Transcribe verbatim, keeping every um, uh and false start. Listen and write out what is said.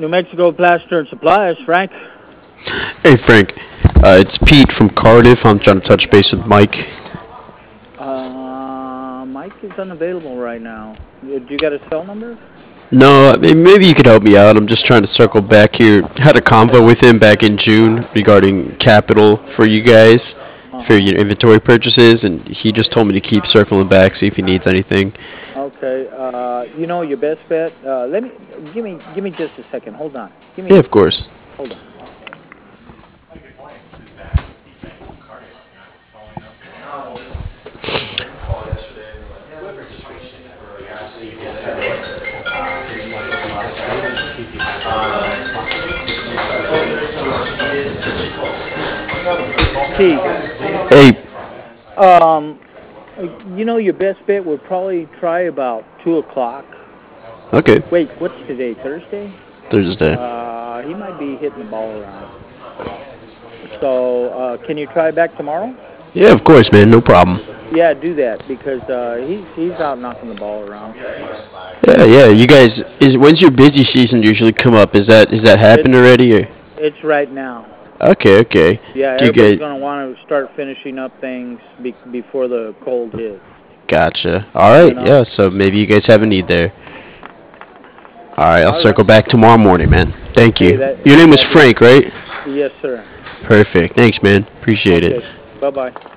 New Mexico Plaster and Supplies, Frank. Hey Frank, uh, it's Pete from Cardiff. I'm trying to touch base with Mike. Uh, Mike is unavailable right now. Uh, Do you got a cell number? No, I mean, maybe you could help me out. I'm just trying to circle back here. Had a convo with him back in June regarding capital for you guys for Uh-huh. your inventory purchases, and he just told me to keep circling back, see if he needs anything. Okay. Uh, you know your best bet. Uh, let me give me give me just a second. Hold on. Give Yeah, me of course. hold on. Pete. Hey, Um, uh, you know your best bet would probably try about two o'clock. okay, Wait, what's today? Thursday? Thursday. Uh, he might be hitting the ball around. So, uh, can you try back tomorrow? Yeah, of course, man, no problem. Yeah, do that because uh, he's he's out knocking the ball around. Yeah, yeah. You guys, is when's your busy season usually come up? Is that is that It's happened already? Or it's right now. okay, okay. Yeah, Do you everybody's get gonna want to start finishing up things be- before the cold hits. gotcha? All You right, know. yeah. So maybe you guys have a need there. All right, I'll All right. circle back tomorrow morning, man. Thank Hey, you. that Your name was that works. Frank, right? Yes, sir. Perfect. Thanks, man. Appreciate it. Okay. Bye bye.